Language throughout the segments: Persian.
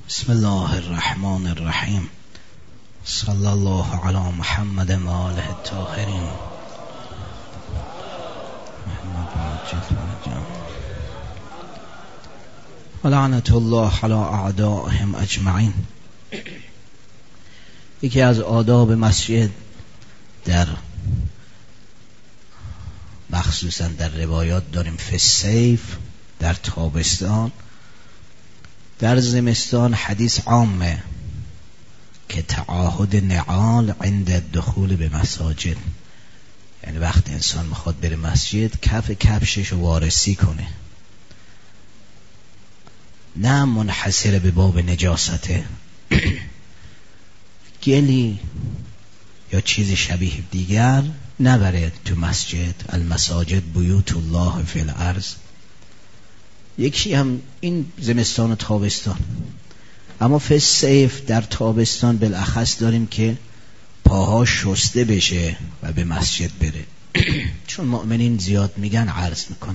بسم الله الرحمن الرحیم. صلی الله علی محمد و آله الطاهرین. و لعنت الله علی اعدائهم اجمعین. یکی از آداب مسجد در مخصوصا در روایات داریم فی الصیف، در تابستان. در زمستان حدیث عامه که تعاهد نعال عند دخول به مساجد، یعنی وقتی انسان میخواد بره مسجد کف کفشش رو وارسی کنه، نه منحصر به باب نجاسته گلی یا چیز شبیه دیگر نبره تو مسجد. المساجد بیوت الله فی الارض. یکی هم این زمستان و تابستان. اما فی الصیف در تابستان بالاخص داریم که پاها شسته بشه و به مسجد بره چون مؤمنین زیاد میگن عرض میکنن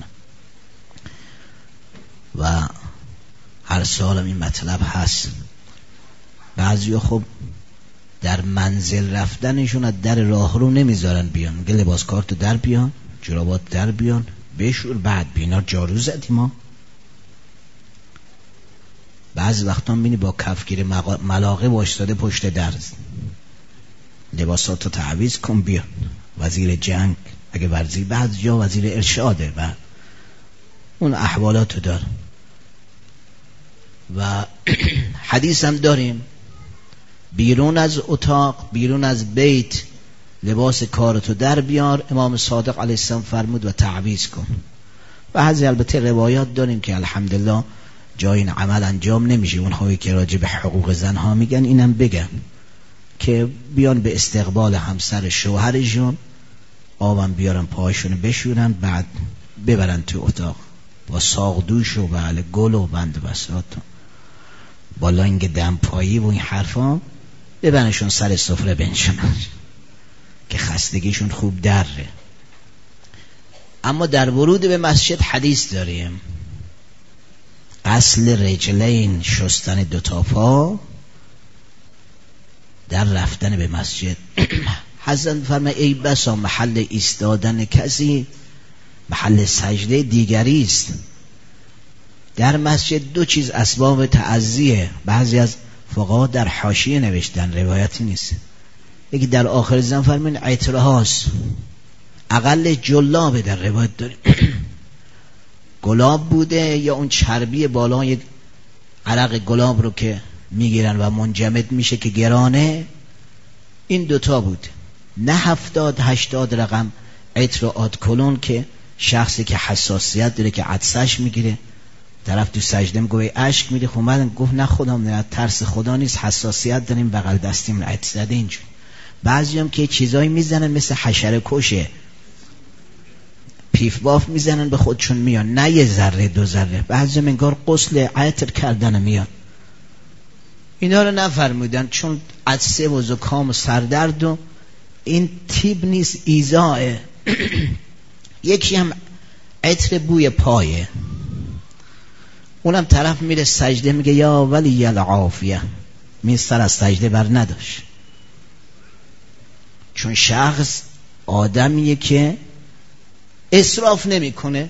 و هر سال هم این مطلب هست. بعضیا خب در منزل رفتنشون از در راه رو نمیذارن بیان، میگه لباس کارتو در بیان، جرابات در بیان، بشور بعد بینا. جارو زدیم ما بعضی وقتا میبینی با کفگیر ملاقه واشتاده پشت درز، لباساتو تعویض کن بیا. وزیر جنگ اگه ورزی، بعض جا وزیر ارشاده و اون احوالاتو دار. و حدیث هم داریم بیرون از اتاق، بیرون از بیت لباس کارتو در بیار. امام صادق علیه السلام فرمود و تعویض کن. بعضی البته روایات داریم که الحمدلله جای این عمل انجام نمیشه. اونهایی که راجع به حقوق زنها میگن اینم بگن که بیان به استقبال همسر شوهرشون، آبم بیارن پاهاشون بشورن، بعد ببرن تو اتاق با ساقدوش و بله گل و بند بساط با لنگ دمپایی و این حرفا ببرنشون سر سفره بنشونن که خستگیشون خوب دره. اما در ورود به مسجد حدیث داریم اصل رجلین، شستن دوتا پا در رفتن به مسجد. حضرت فرمای ای بسا محل ایستادن کسی محل سجده دیگری است. در مسجد دو چیز اسباب تعزیه. بعضی از فقها در حاشیه نوشتن، روایتی نیست. یکی در آخر زمان فرمین عطره هاست، اقل جلابه در روایت داریم گلاب بوده یا اون چربی بالای عرق گلاب رو که میگیرن و منجمد میشه که گرانه. این دوتا بود، نه 70-80 رقم عطر و آدکلون که شخصی که حساسیت داره که عطسش میگیره طرف تو سجده میگه اشک میره. خب من گفت نه خودم نه ترس خدا نیست، حساسیت داریم بغل دستیم عطر زده اینجور. بعضی هم که چیزایی میزنن مثل حشره کشه، پیف باف میزنن به خودشون میان، نه یه ذره دو ذره. بعضی هم انگار غسل عطر کردن میان. اینا رو نفرمودن چون عطسه و زکام و سردرد و این تیب نیست، ایزاه. یکی هم عطر بوی پایه، اونم طرف میره سجده میگه یا ولی العافیه، می سر از سجده بر نداشت. چون شخص آدمیه که اسراف نمیکنه.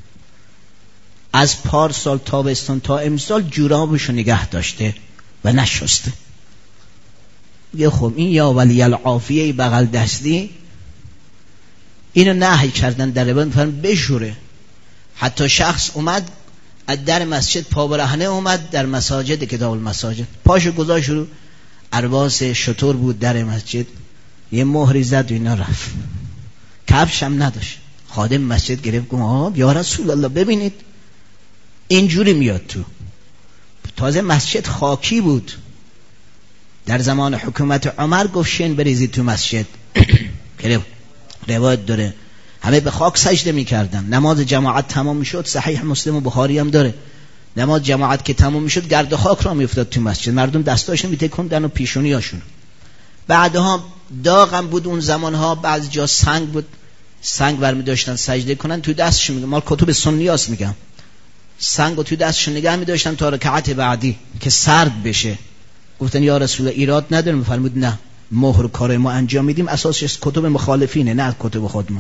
از پارسال تابستان تا امسال جورابشو نگه داشته و نشسته. یه خب این یا ولی العافیه بغل دستی اینو نهی کردن در روایت فرمان بشوره. حتی شخص اومد از در مسجد پا برهنه اومد در مساجد کتاب المساجد، پاشو گذاشت رو ارواس شطور بود در مسجد، یه مهری زد و اینا رفت، کفش هم نداشت. خادم مسجد گرفت گفت یا رسول الله ببینید اینجوری میاد تو. تازه مسجد خاکی بود، در زمان حکومت عمر گفت شین بریزید تو مسجد که روایت داره همه به خاک سجده میکردن. نماز جماعت تمام میشد، صحیح مسلم و بخاری هم داره، نماز جماعت که تمام میشد گرد خاک را میافتاد تو مسجد، مردم دستاشون میتکوندن و پیشونیاشون. بعدها داغم بود اون زمانها، بعضی جا سنگ بود، سنگ برمی داشتن سجده کنن تو دستشون. میگم مال کتب سنیاست، میگم سنگو توی دستشون نگه می داشتن تا رکعت بعدی که سرد بشه. گفتن یا رسول الله ایراد نداره؟ فرمود نه، مهر کار ما انجام میدیم اساسش کتب مخالفینه نه کتب خودمون.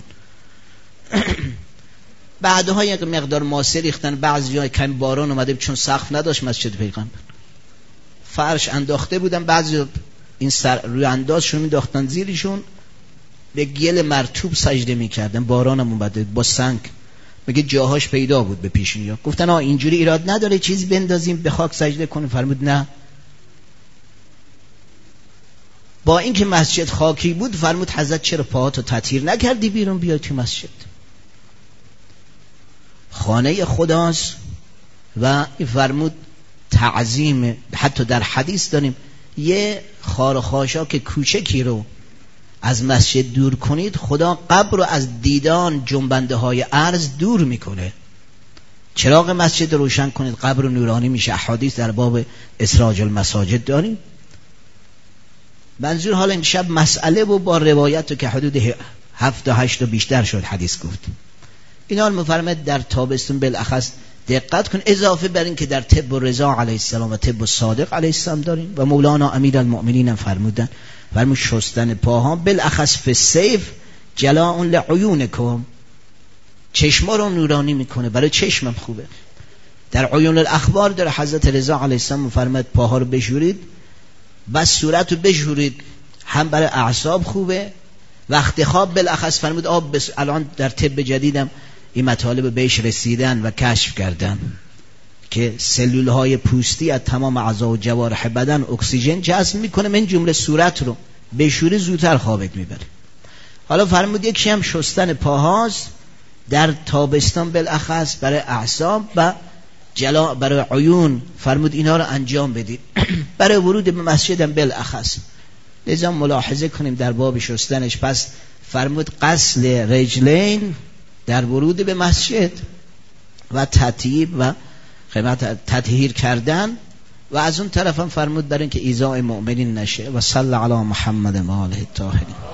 بعدها یک مقدار ماسه ریختن، بعضی جای کم باران اومده چون سقف نداشت مسجد پیغمبر، فرش انداخته بودن، بعضی این سر روی اندازشون مینداختن زیرشون، به گل مرطوب سجده میکردن، بارانم اومده با سنگ، میگه جاهاش پیدا بود به پیشونیا. گفتن اینجوری ایراد نداره چیزی بندازیم به خاک سجده کنیم؟ فرمود نه. با اینکه مسجد خاکی بود فرمود حضرت چرا پاهاتو تطهیر نکردی بیرون بیای تو مسجد؟ خانه خداست و فرمود تعظیم. حتی در حدیث داریم یه خار و خاشاک کوچکی رو از مسجد دور کنید خدا قبر رو از دیدان جنبنده های ارض دور میکنه. چراغ مسجد روشن کنید قبر رو نورانی میشه. احادیث در باب اسراج المساجد داریم. منظور حالا امشب مسئله و با روایت که حدود 7 و 8 و بیشتر شد حدیث گفت. اینا رو مفرمد در تابستون بالاخص دقت کن، اضافه بر این که در طب رضا علیه السلام و طب صادق علیه السلام داریم و مولانا امیرالمؤمنین هم فرمود شستن پاها بالاخص فی الصیف جلاء لعیونکم، چشما رو نورانی میکنه، برای چشمم خوبه. در عیون الاخبار در حضرت رضا علیه السلام فرمود پاها رو بشورید و صورت رو بشورید، هم برای اعصاب خوبه. وقت خواب بالاخص فرمود آب الان در طب جدیدم این مطالب بهش رسیدن و کشف کردن که سلول های پوستی از تمام اعضا و جوارح بدن اکسیژن جذب میکنه، من جمله صورت رو بشوری زودتر خوابت میبره. حالا فرمود یکی هم شستن پاهاست در تابستان بالاخص برای اعصاب و جلا برای عیون، فرمود اینا رو انجام بدید. برای ورود به مسجد هم بالاخص لذا ملاحظه کنیم در باب شستنش. پس فرمود غسل رجلین در ورود به مسجد و تطیب و خدمت تطهیر کردن، و از اون طرف هم فرمود برای اینکه ایذاء مؤمنین نشه. و صلی علی محمد و آله الطاهرین.